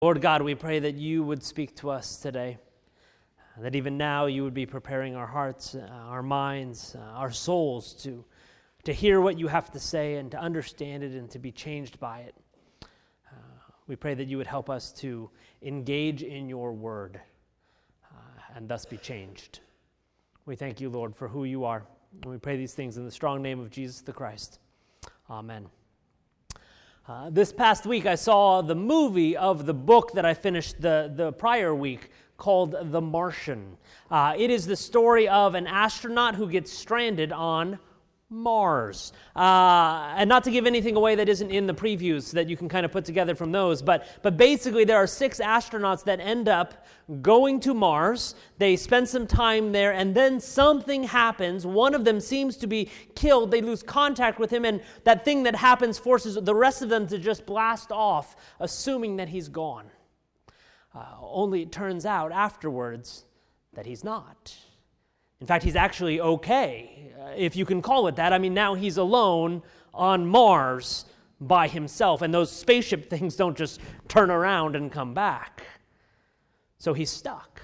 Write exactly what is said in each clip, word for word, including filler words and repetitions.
Lord God, we pray that you would speak to us today, that even now you would be preparing our hearts, uh, our minds, uh, our souls to, to hear what you have to say and to understand it and to be changed by it. Uh, we pray that you would help us to engage in your word uh, and thus be changed. We thank you, Lord, for who you are. And we pray these things in the strong name of Jesus the Christ. Amen. Uh, this past week, I saw the movie of the book that I finished the, the prior week called The Martian. Uh, it is the story of an astronaut who gets stranded on Mars. Uh, and not to give anything away that isn't in the previews that you can kind of put together from those, but, but basically there are six astronauts that end up going to Mars. They spend some time there, and then something happens. One of them seems to be killed. They lose contact with him, and that thing that happens forces the rest of them to just blast off, assuming that he's gone. Uh, only it turns out afterwards that he's not. In fact, he's actually okay, uh, if you can call it that. I mean, now he's alone on Mars by himself, and those spaceship things don't just turn around and come back. So he's stuck.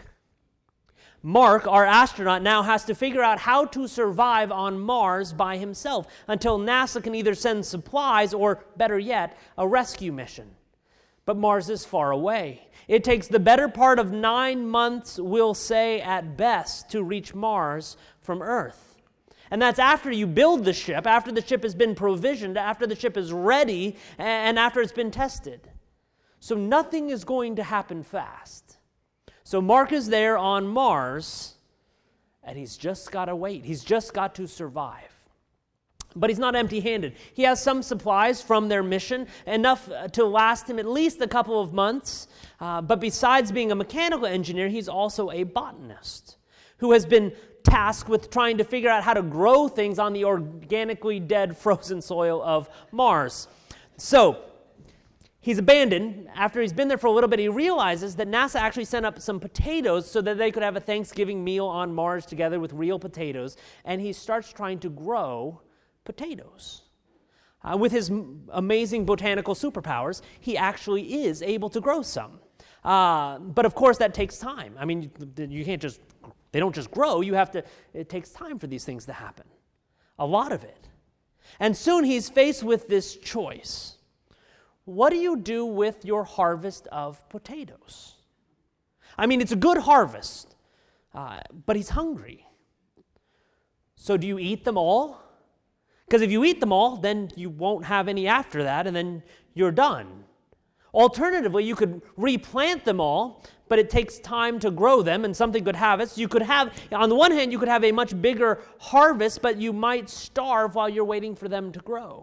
Mark, our astronaut, now has to figure out how to survive on Mars by himself until NASA can either send supplies or, better yet, a rescue mission. But Mars is far away. It takes the better part of nine months, we'll say at best, to reach Mars from Earth. And that's after you build the ship, after the ship has been provisioned, after the ship is ready, and after it's been tested. So nothing is going to happen fast. So Mark is there on Mars, and he's just got to wait. He's just got to survive. But he's not empty-handed. He has some supplies from their mission, enough to last him at least a couple of months. Uh, but besides being a mechanical engineer, he's also a botanist who has been tasked with trying to figure out how to grow things on the organically dead frozen soil of Mars. So he's abandoned. After he's been there for a little bit, he realizes that NASA actually sent up some potatoes so that they could have a Thanksgiving meal on Mars together with real potatoes. And he starts trying to grow potatoes. Uh, with his m- amazing botanical superpowers, he actually is able to grow some. Uh, but of course, that takes time. I mean, you, you can't just, they don't just grow. You have to, it takes time for these things to happen. A lot of it. And soon he's faced with this choice. What do you do with your harvest of potatoes? I mean, it's a good harvest, uh, but he's hungry. So do you eat them all? Because if you eat them all, then you won't have any after that, and then you're done. Alternatively, you could replant them all, but it takes time to grow them, and something could have it. So you could have, on the one hand, you could have a much bigger harvest, but you might starve while you're waiting for them to grow.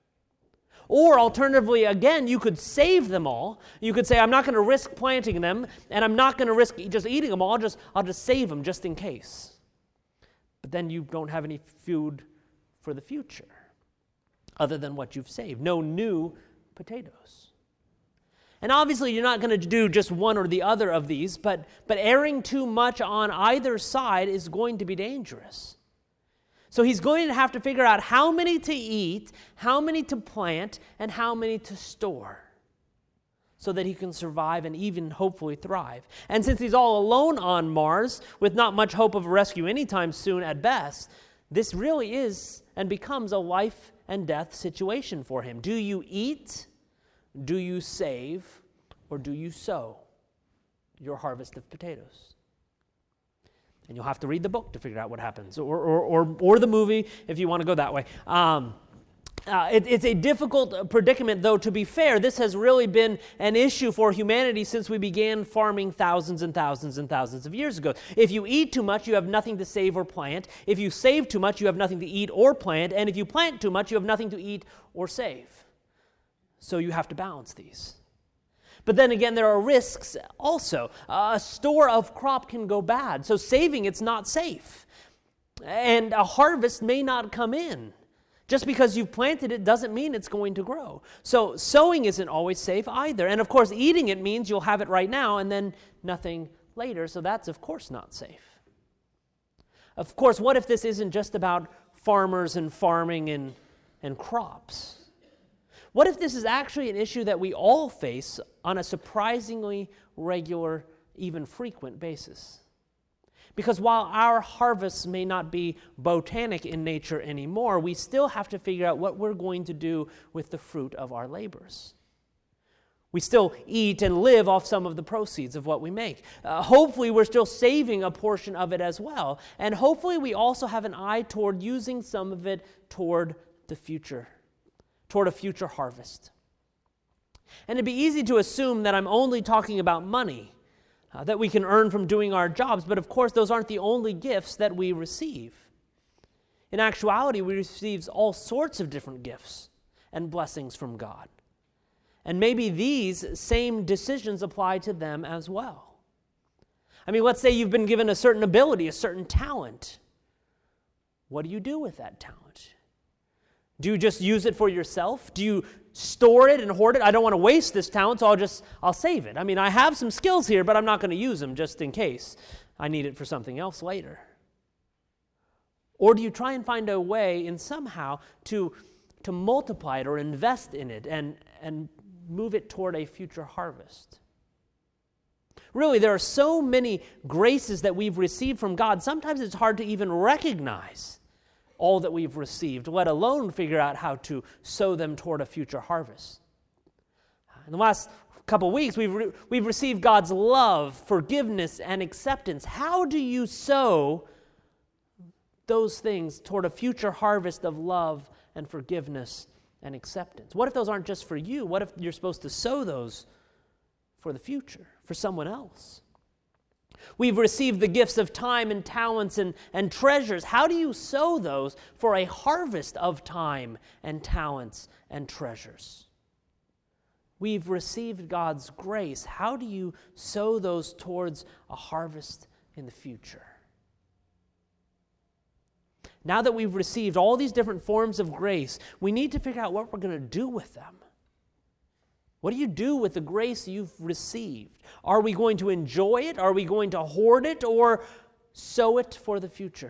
Or alternatively, again, you could save them all. You could say, I'm not going to risk planting them, and I'm not going to risk just eating them all. I'll just, I'll just save them just in case. But then you don't have any food for the future, other than what you've saved. No new potatoes. And obviously you're not going to do just one or the other of these, but, but erring too much on either side is going to be dangerous. So he's going to have to figure out how many to eat, how many to plant, and how many to store, so that he can survive and even hopefully thrive. And since he's all alone on Mars, with not much hope of a rescue anytime soon at best, this really is and becomes a life and death situation for him. Do you eat? Do you save? Or do you sow your harvest of potatoes? And you'll have to read the book to figure out what happens, or or or, or the movie if you want to go that way. Um, Uh, it, it's a difficult predicament, though, to be fair. This has really been an issue for humanity since we began farming thousands and thousands and thousands of years ago. If you eat too much, you have nothing to save or plant. If you save too much, you have nothing to eat or plant. And if you plant too much, you have nothing to eat or save. So you have to balance these. But then again, there are risks also. Uh, a store of crop can go bad, so saving it's not safe. And a harvest may not come in. Just because you've planted it doesn't mean it's going to grow. So sowing isn't always safe either. And of course, eating it means you'll have it right now and then nothing later. So that's, of course, not safe. Of course, what if this isn't just about farmers and farming and, and crops? What if this is actually an issue that we all face on a surprisingly regular, even frequent basis. Because while our harvests may not be botanic in nature anymore, we still have to figure out what we're going to do with the fruit of our labors. We still eat and live off some of the proceeds of what we make. Uh, hopefully, we're still saving a portion of it as well. And hopefully, we also have an eye toward using some of it toward the future, toward a future harvest. And it'd be easy to assume that I'm only talking about money uh, that we can earn from doing our jobs, but of course, those aren't the only gifts that we receive. In actuality, we receive all sorts of different gifts and blessings from God. And maybe these same decisions apply to them as well. I mean, let's say you've been given a certain ability, a certain talent. What do you do with that talent? Do you just use it for yourself? Do you store it and hoard it? I don't want to waste this talent, so I'll just, I'll save it. I mean, I have some skills here, but I'm not going to use them just in case I need it for something else later. Or do you try and find a way in somehow to, to multiply it or invest in it and, and move it toward a future harvest? Really, there are so many graces that we've received from God, sometimes it's hard to even recognize all that we've received, let alone figure out how to sow them toward a future harvest. In the last couple weeks, we've, re- we've received God's love, forgiveness, and acceptance. How do you sow those things toward a future harvest of love and forgiveness and acceptance? What if those aren't just for you? What if you're supposed to sow those for the future, for someone else? We've received the gifts of time and talents and, and treasures. How do you sow those for a harvest of time and talents and treasures? We've received God's grace. How do you sow those towards a harvest in the future? Now that we've received all these different forms of grace, we need to figure out what we're going to do with them. What do you do with the grace you've received? Are we going to enjoy it? Are we going to hoard it or sow it for the future?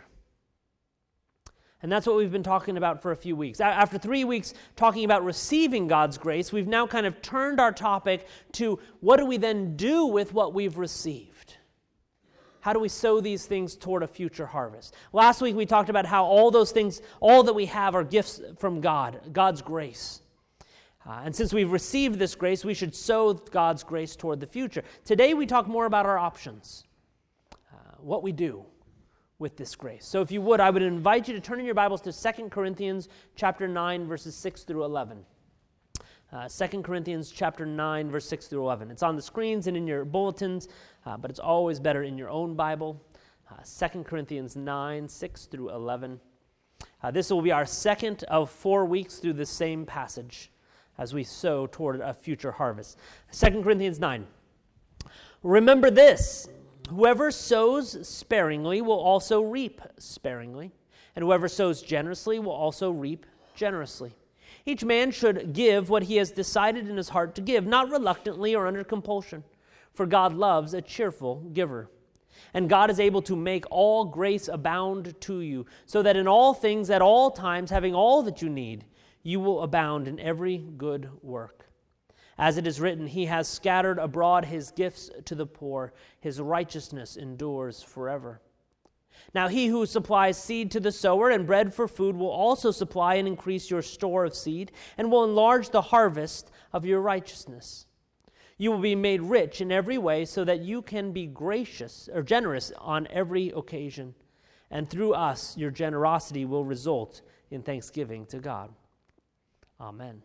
And that's what we've been talking about for a few weeks. After three weeks talking about receiving God's grace, we've now kind of turned our topic to what do we then do with what we've received? How do we sow these things toward a future harvest? Last week we talked about how all those things, all that we have are gifts from God, God's grace. Uh, and since we've received this grace, we should sow God's grace toward the future. Today we talk more about our options, uh, what we do with this grace. So if you would, I would invite you to turn in your Bibles to Second Corinthians chapter nine, verses six through eleven. Uh, Second Corinthians chapter nine, verse six through eleven. It's on the screens and in your bulletins, uh, but it's always better in your own Bible. Uh, Second Corinthians nine, six through eleven. Uh, this will be our second of four weeks through the same passage as we sow toward a future harvest. Second Corinthians nine. Remember this, whoever sows sparingly will also reap sparingly, and whoever sows generously will also reap generously. Each man should give what he has decided in his heart to give, not reluctantly or under compulsion, for God loves a cheerful giver. And God is able to make all grace abound to you, so that in all things, at all times, having all that you need, you will abound in every good work. As it is written, he has scattered abroad his gifts to the poor. His righteousness endures forever. Now he who supplies seed to the sower and bread for food will also supply and increase your store of seed and will enlarge the harvest of your righteousness. You will be made rich in every way so that you can be gracious or generous on every occasion. And through us, your generosity will result in thanksgiving to God. Amen.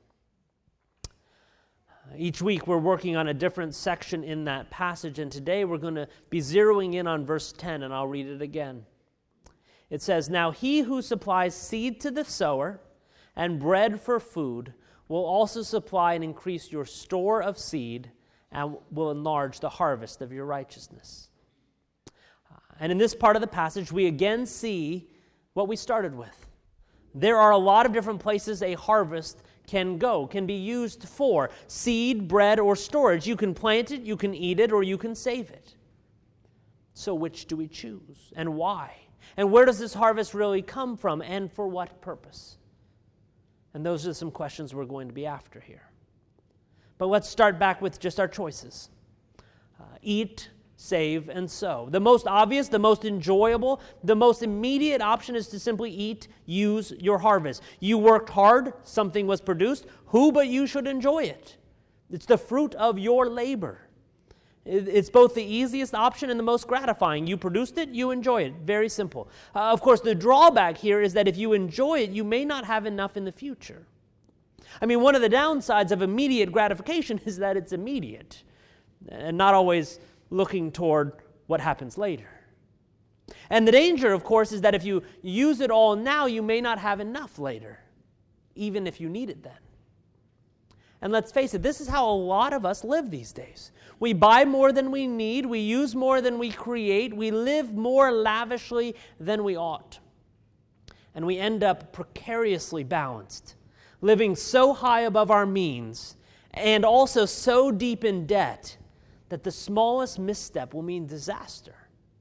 Each week we're working on a different section in that passage, and today we're going to be zeroing in on verse ten, and I'll read it again. It says, "Now he who supplies seed to the sower and bread for food will also supply and increase your store of seed and will enlarge the harvest of your righteousness." And in this part of the passage, we again see what we started with. There are a lot of different places a harvest can go, can be used for seed, bread, or storage. You can plant it, you can eat it, or you can save it. So which do we choose, and why? And where does this harvest really come from, and for what purpose? And those are some questions we're going to be after here. But let's start back with just our choices. Uh, eat, save, and sow. The most obvious, the most enjoyable, the most immediate option is to simply eat, use your harvest. You worked hard, something was produced. Who but you should enjoy it? It's the fruit of your labor. It's both the easiest option and the most gratifying. You produced it, you enjoy it. Very simple. Uh, of course, the drawback here is that if you enjoy it, you may not have enough in the future. I mean, one of the downsides of immediate gratification is that it's immediate and not always looking toward what happens later. And the danger, of course, is that if you use it all now, you may not have enough later, even if you need it then. And let's face it, this is how a lot of us live these days. We buy more than we need, we use more than we create, we live more lavishly than we ought. And we end up precariously balanced, living so high above our means, and also so deep in debt that the smallest misstep will mean disaster.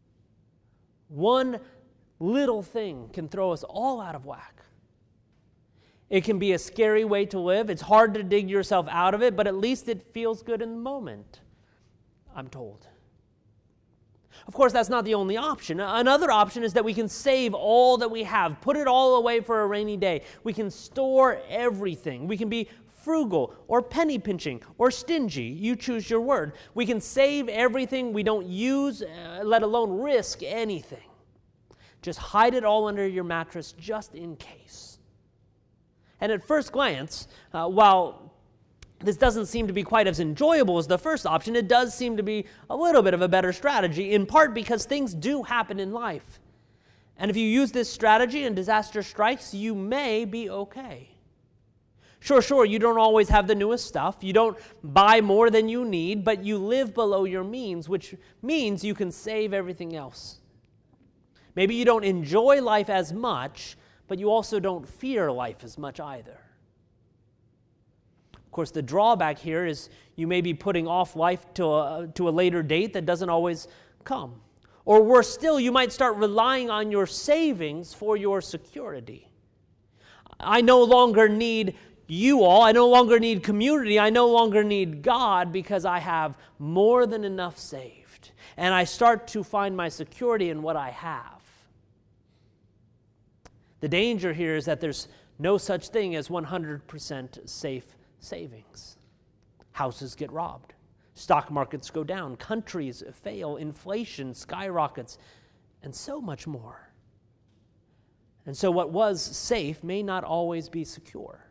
One little thing can throw us all out of whack. It can be a scary way to live. It's hard to dig yourself out of it, but at least it feels good in the moment, I'm told. Of course, that's not the only option. Another option is that we can save all that we have, put it all away for a rainy day. We can store everything. We can be frugal or penny pinching or stingy. You choose your word. We can save everything. We don't use, uh, let alone risk anything. Just hide it all under your mattress just in case. And at first glance, uh, while this doesn't seem to be quite as enjoyable as the first option, it does seem to be a little bit of a better strategy, in part because things do happen in life. And if you use this strategy and disaster strikes, you may be okay. Sure, sure, you don't always have the newest stuff. You don't buy more than you need, but you live below your means, which means you can save everything else. Maybe you don't enjoy life as much, but you also don't fear life as much either. Of course, the drawback here is you may be putting off life to a, to a later date that doesn't always come. Or worse still, you might start relying on your savings for your security. I no longer need you all. I no longer need community. I no longer need God because I have more than enough saved. And I start to find my security in what I have. The danger here is that there's no such thing as one hundred percent safe savings. Houses get robbed. Stock markets go down. Countries fail. Inflation skyrockets. And so much more. And so what was safe may not always be secure.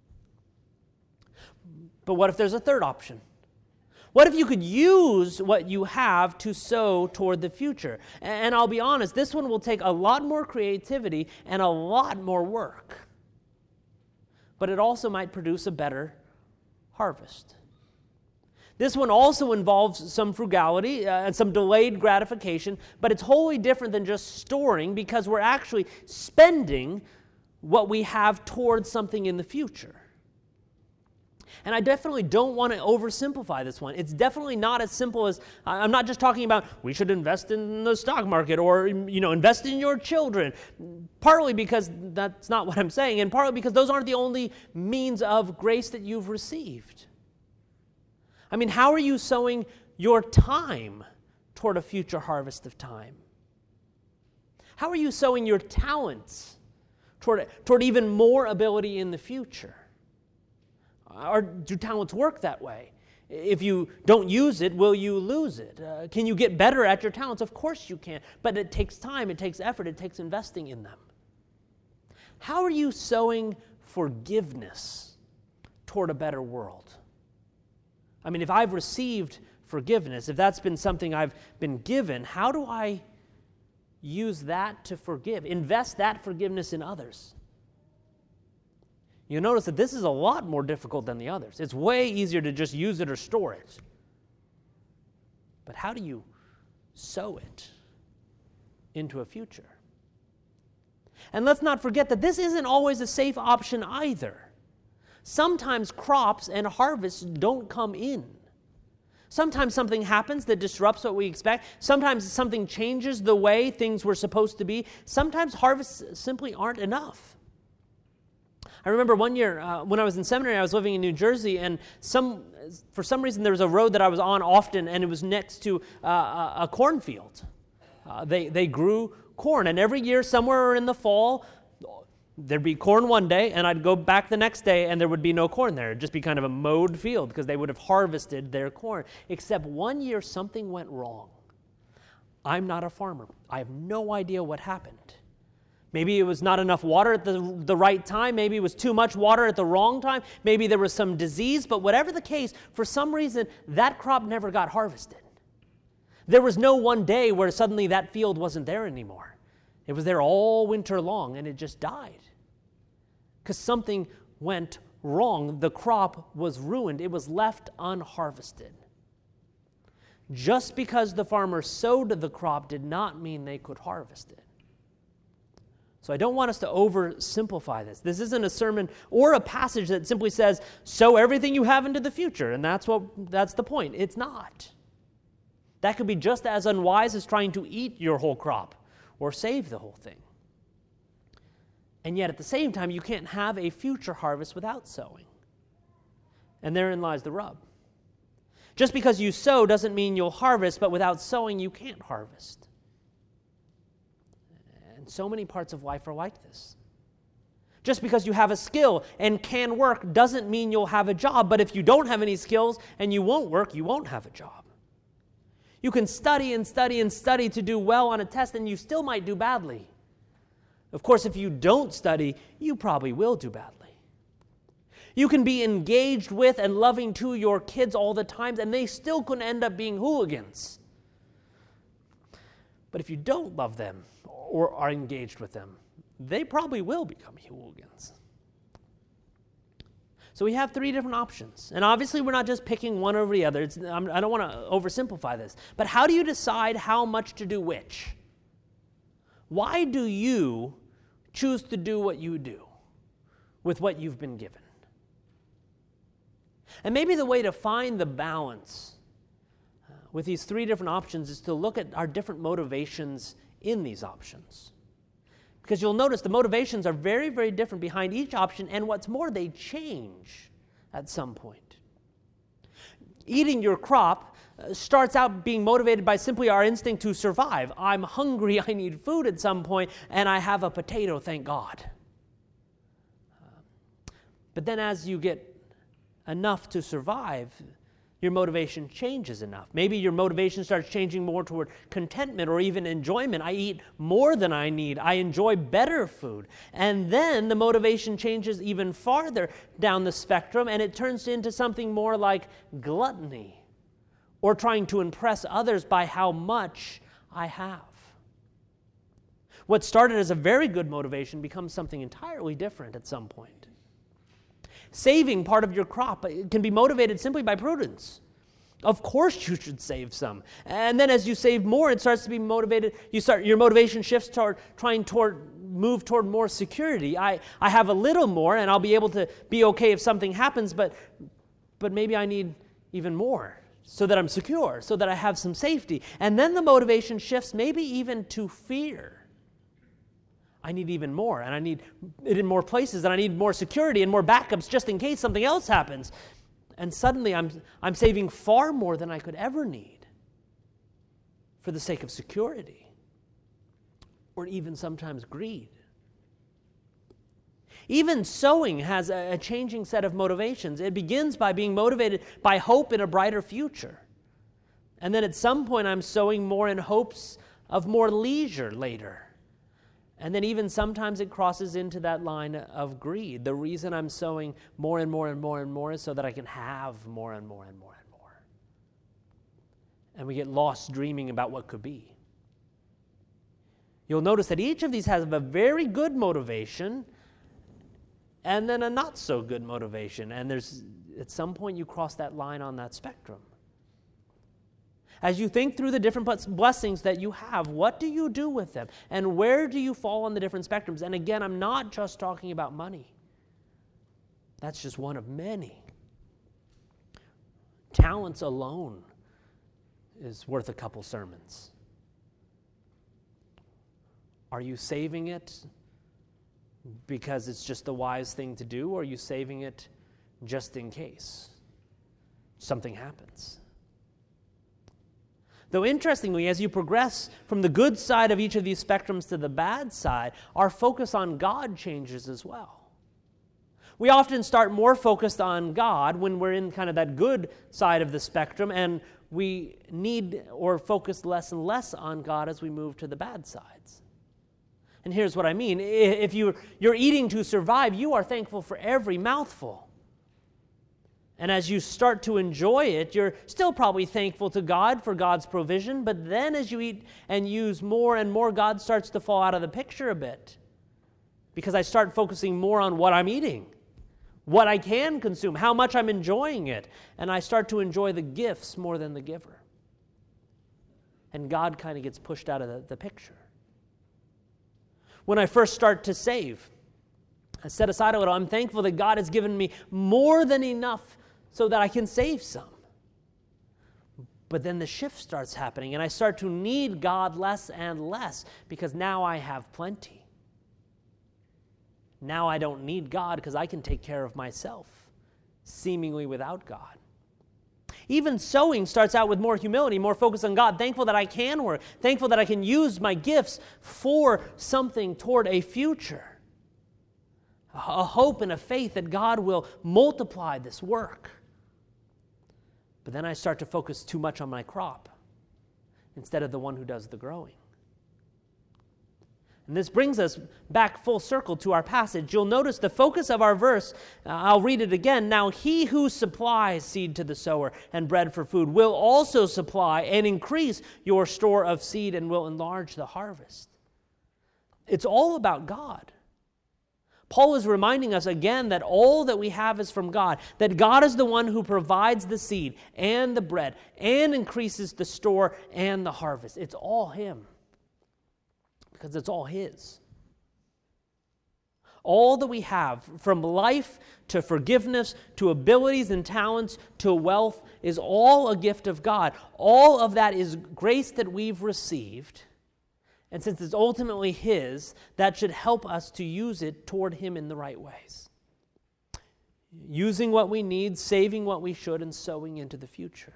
But what if there's a third option? What if you could use what you have to sow toward the future? And I'll be honest, this one will take a lot more creativity and a lot more work. But it also might produce a better harvest. This one also involves some frugality uh, and some delayed gratification, but it's wholly different than just storing because we're actually spending what we have towards something in the future. And I definitely don't want to oversimplify this one. It's definitely not as simple as, I'm not just talking about we should invest in the stock market or, you know, invest in your children. Partly because that's not what I'm saying, and partly because those aren't the only means of grace that you've received. I mean, how are you sowing your time toward a future harvest of time? How are you sowing your talents toward, toward even more ability in the future? Or do talents work that way? If you don't use it, will you lose it? Uh, can you get better at your talents? Of course you can. But it takes time, it takes effort, it takes investing in them. How are you sowing forgiveness toward a better world? I mean, if I've received forgiveness, if that's been something I've been given, how do I use that to forgive? Invest that forgiveness in others. You'll notice that this is a lot more difficult than the others. It's way easier to just use it or store it. But how do you sow it into a future? And let's not forget that this isn't always a safe option either. Sometimes crops and harvests don't come in. Sometimes something happens that disrupts what we expect. Sometimes something changes the way things were supposed to be. Sometimes harvests simply aren't enough. I remember one year uh, when I was in seminary, I was living in New Jersey, and some, for some reason there was a road that I was on often, and it was next to uh, a, a cornfield. Uh, they, they grew corn, and every year, somewhere in the fall, there'd be corn one day, and I'd go back the next day, and there would be no corn there. It'd just be kind of a mowed field, because they would have harvested their corn. Except one year, something went wrong. I'm not a farmer. I have no idea what happened. Maybe it was not enough water at the, the right time. Maybe it was too much water at the wrong time. Maybe there was some disease. But whatever the case, for some reason, that crop never got harvested. There was no one day where suddenly that field wasn't there anymore. It was there all winter long, and it just died. Because something went wrong. The crop was ruined. It was left unharvested. Just because the farmer sowed the crop did not mean they could harvest it. So I don't want us to oversimplify this. This isn't a sermon or a passage that simply says, sow everything you have into the future, and that's what that's the point. It's not. That could be just as unwise as trying to eat your whole crop or save the whole thing. And yet at the same time, you can't have a future harvest without sowing. And therein lies the rub. Just because you sow doesn't mean you'll harvest, but without sowing, you can't harvest. And so many parts of life are like this. Just because you have a skill and can work doesn't mean you'll have a job, but if you don't have any skills and you won't work, you won't have a job. You can study and study and study to do well on a test, and you still might do badly. Of course, if you don't study, you probably will do badly. You can be engaged with and loving to your kids all the time, and they still could end up being hooligans. But if you don't love them or are engaged with them, they probably will become hooligans. So we have three different options. And obviously, we're not just picking one over the other. It's, I'm, I don't want to oversimplify this. But how do you decide how much to do which? Why do you choose to do what you do with what you've been given? And maybe the way to find the balance uh, with these three different options is to look at our different motivations in these options. Because you'll notice the motivations are very, very different behind each option, and what's more, they change at some point. Eating your crop uh, starts out being motivated by simply our instinct to survive. I'm hungry, I need food at some point, and I have a potato, thank God. Uh, but then as you get enough to survive, your motivation changes enough. Maybe your motivation starts changing more toward contentment or even enjoyment. I eat more than I need. I enjoy better food. And then the motivation changes even farther down the spectrum, and it turns into something more like gluttony or trying to impress others by how much I have. What started as a very good motivation becomes something entirely different at some point. Saving part of your crop can be motivated simply by prudence. Of course you should save some. And then as you save more, it starts to be motivated, you start your motivation shifts toward trying toward move toward more security. I, I have a little more and I'll be able to be okay if something happens, but but maybe I need even more so that I'm secure, so that I have some safety. And then the motivation shifts maybe even to fear. I need even more, and I need it in more places, and I need more security and more backups just in case something else happens. And suddenly I'm, I'm saving far more than I could ever need for the sake of security, or even sometimes greed. Even sowing has a, a changing set of motivations. It begins by being motivated by hope in a brighter future. And then at some point I'm sowing more in hopes of more leisure later. And then even sometimes it crosses into that line of greed. The reason I'm sowing more and more and more and more is so that I can have more and more and more and more. And we get lost dreaming about what could be. You'll notice that each of these has a very good motivation and then a not so good motivation. And there's at some point you cross that line on that spectrum. As you think through the different blessings that you have, what do you do with them? And where do you fall on the different spectrums? And again, I'm not just talking about money. That's just one of many. Talents alone is worth a couple sermons. Are you saving it because it's just the wise thing to do, or are you saving it just in case something happens? Though interestingly, as you progress from the good side of each of these spectrums to the bad side, our focus on God changes as well. We often start more focused on God when we're in kind of that good side of the spectrum, and we need or focus less and less on God as we move to the bad sides. And here's what I mean. If you're, you're eating to survive, you are thankful for every mouthful. And as you start to enjoy it, you're still probably thankful to God for God's provision, but then as you eat and use more and more, God starts to fall out of the picture a bit. Because I start focusing more on what I'm eating, what I can consume, how much I'm enjoying it, and I start to enjoy the gifts more than the giver. And God kind of gets pushed out of the, the picture. When I first start to save, I set aside a little. I'm thankful that God has given me more than enough so that I can save some. But then the shift starts happening, and I start to need God less and less because now I have plenty. Now I don't need God because I can take care of myself, seemingly without God. Even sowing starts out with more humility, more focus on God, thankful that I can work, thankful that I can use my gifts for something toward a future. A hope and a faith that God will multiply this work. But then I start to focus too much on my crop instead of the one who does the growing. And this brings us back full circle to our passage. You'll notice the focus of our verse, uh, I'll read it again. Now he who supplies seed to the sower and bread for food will also supply and increase your store of seed and will enlarge the harvest. It's all about God. Paul is reminding us again that all that we have is from God, that God is the one who provides the seed and the bread and increases the store and the harvest. It's all Him because it's all His. All that we have, from life to forgiveness to abilities and talents to wealth, is all a gift of God. All of that is grace that we've received. And since it's ultimately His, that should help us to use it toward Him in the right ways. Using what we need, saving what we should, and sowing into the future.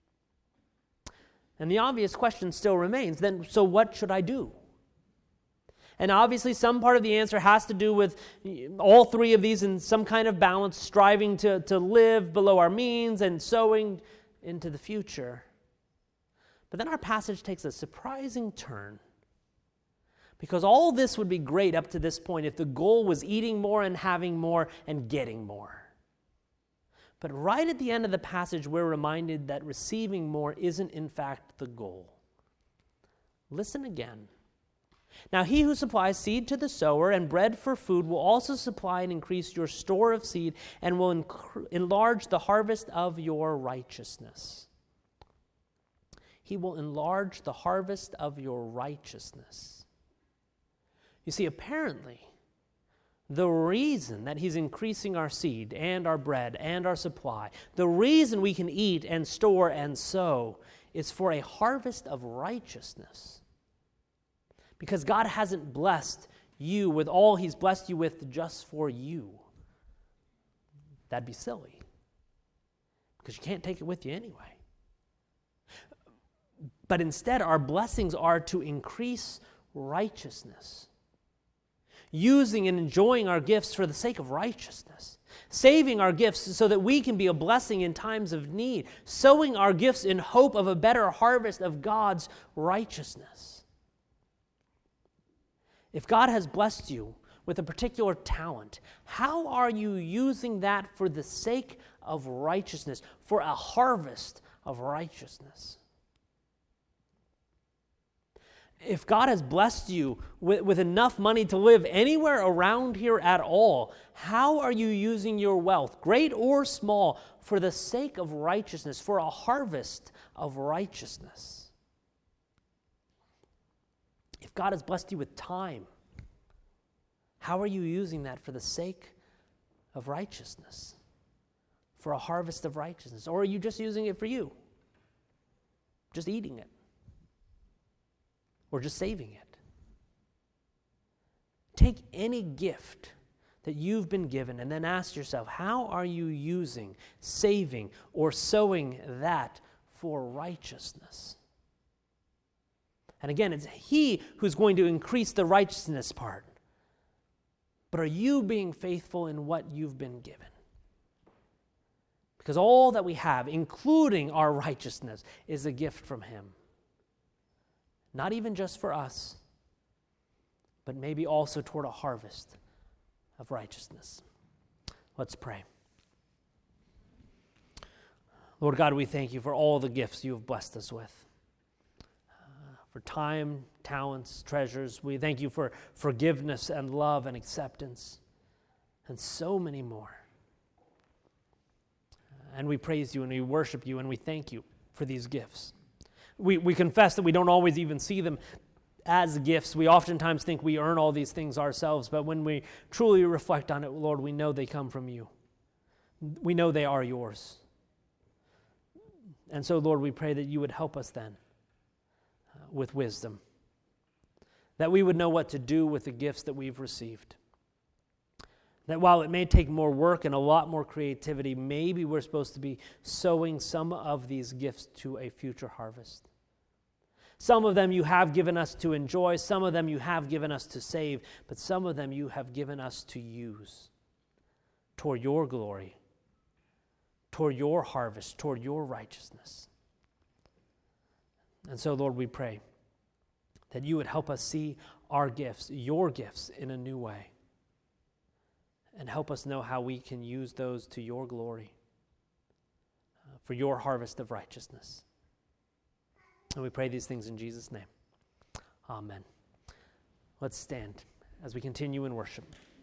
And the obvious question still remains, then, so what should I do? And obviously some part of the answer has to do with all three of these in some kind of balance, striving to, to live below our means and sowing into the future. But then our passage takes a surprising turn. Because all this would be great up to this point if the goal was eating more and having more and getting more. But right at the end of the passage, we're reminded that receiving more isn't in fact the goal. Listen again. Now he who supplies seed to the sower and bread for food will also supply and increase your store of seed and will inc- enlarge the harvest of your righteousness. He will enlarge the harvest of your righteousness. You see, apparently, the reason that He's increasing our seed and our bread and our supply, the reason we can eat and store and sow, is for a harvest of righteousness. Because God hasn't blessed you with all He's blessed you with just for you. That'd be silly. Because you can't take it with you anyway. But instead, our blessings are to increase righteousness. Using and enjoying our gifts for the sake of righteousness. Saving our gifts so that we can be a blessing in times of need. Sowing our gifts in hope of a better harvest of God's righteousness. If God has blessed you with a particular talent, how are you using that for the sake of righteousness, for a harvest of righteousness? If God has blessed you with, with enough money to live anywhere around here at all, how are you using your wealth, great or small, for the sake of righteousness, for a harvest of righteousness? If God has blessed you with time, how are you using that for the sake of righteousness, for a harvest of righteousness? Or are you just using it for you, just eating it? Or just saving it? take any gift that you've been given and then ask yourself, how are you using, saving, or sowing that for righteousness? And again, it's He who's going to increase the righteousness part. But are you being faithful in what you've been given? Because all that we have, including our righteousness, is a gift from Him. Not even just for us, but maybe also toward a harvest of righteousness. Let's pray. Lord God, we thank you for all the gifts you have blessed us with. Uh, for time, talents, treasures. We thank you for forgiveness and love and acceptance, and so many more. And we praise you and we worship you and we thank you for these gifts. We, we confess that we don't always even see them as gifts. We oftentimes think we earn all these things ourselves, but when we truly reflect on it, Lord, we know they come from you. We know they are yours. And so, Lord, we pray that you would help us then uh, with wisdom, that we would know what to do with the gifts that we've received. That while it may take more work and a lot more creativity, maybe we're supposed to be sowing some of these gifts to a future harvest. Some of them you have given us to enjoy, some of them you have given us to save, but some of them you have given us to use toward your glory, toward your harvest, toward your righteousness. And so, Lord, we pray that you would help us see our gifts, your gifts, in a new way, and help us know how we can use those to your glory, uh, for your harvest of righteousness. And we pray these things in Jesus' name. Amen. Let's stand as we continue in worship.